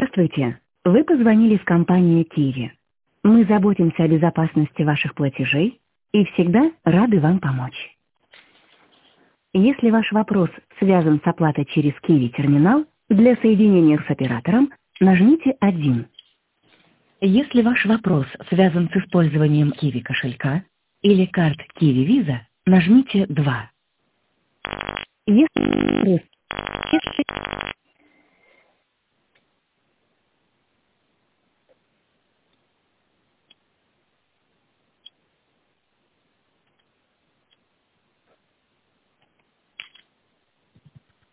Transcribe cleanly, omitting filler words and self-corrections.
Здравствуйте! Вы позвонили в компанию Kiwi. Мы заботимся о безопасности ваших платежей и всегда рады вам помочь. Если ваш вопрос связан с оплатой через Kiwi терминал, для соединения с оператором нажмите 1. Если ваш вопрос связан с использованием Kiwi кошелька или карт Kiwi Visa, нажмите 2. Если